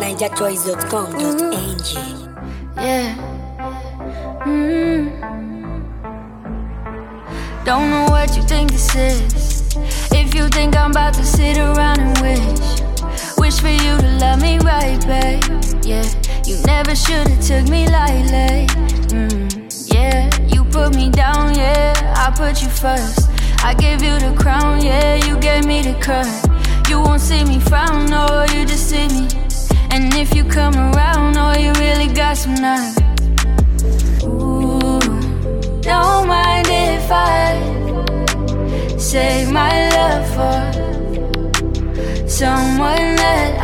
NigerChoice.com.ng. Yeah. Don't know what you think this is. If you think I'm about to sit around and wish for you to love me right, babe. Yeah, you never should've took me lightly. Yeah, you put me down, yeah, I put you first. I gave you the crown, yeah, you gave me the crown. You won't see me frown, no, you just see me. And if you come around, oh, you really got some nerve. Ooh, don't mind if I save my love for someone that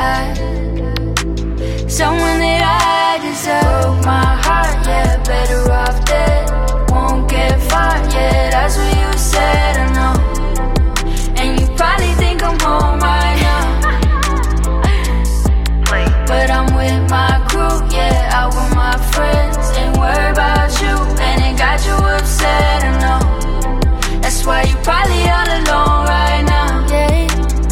I deserve. My heart, yeah, better off dead. Won't get far, yeah, that's what you said, I know. And you probably think I'm home right now, but I'm with my crew, yeah, out with my friends. Ain't worried about you, and it got you upset, I know. That's why you probably all alone right now, yeah.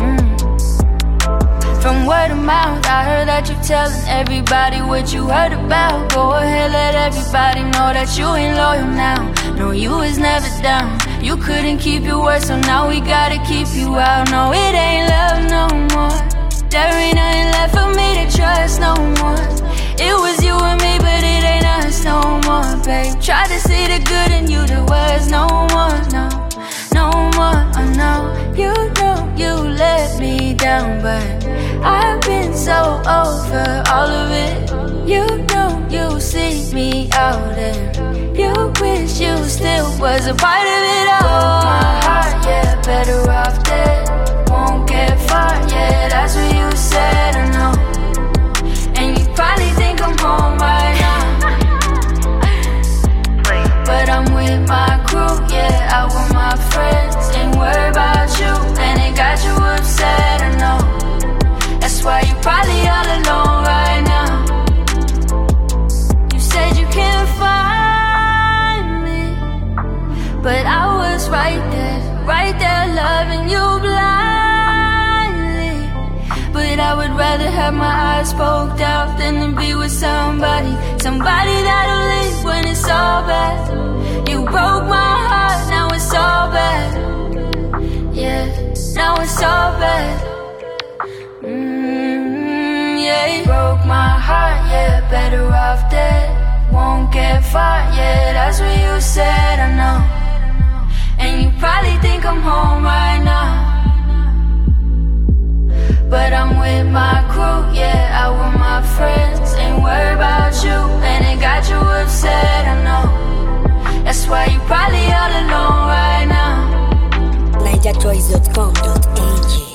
From word of mouth, I heard that you telling everybody what you heard about. Go ahead, let everybody know that you ain't loyal now. No, you was never down. You couldn't keep your word, so now we gotta keep you out. No, it ain't love no more. There ain't nothing left for me to trust no more. It was you and me, but it ain't us no more, babe. Tried to see the good in you, there was no more, no, no more, oh no. You know you let me down, but I've been so over all of it. You know you see me out and you wish you still was a part of it all. My heart, yeah, better off dead. Won't get far, yeah, that's what you said, I know. And you probably think I'm home right now, but I'm with my crew, yeah, out with my friends. Ain't worried about you, and it got you upset, I know. That's why you probably all alone right now. You said you can't find me, but I was right there loving you blindly. But I would rather have my eyes poked out than to be with somebody that'll leave when it's all bad. You broke my heart, now it's all bad. Yeah, now it's all bad. Yeah, broke my heart, yeah, better off dead. Won't get far, yeah, that's what you said, I know. And you probably think I'm home right now, but I'm with my crew, yeah, out with my friends. Ain't worried about you, and it got you upset, I know. That's why you probably all alone right now. NigerChoice.com.ng.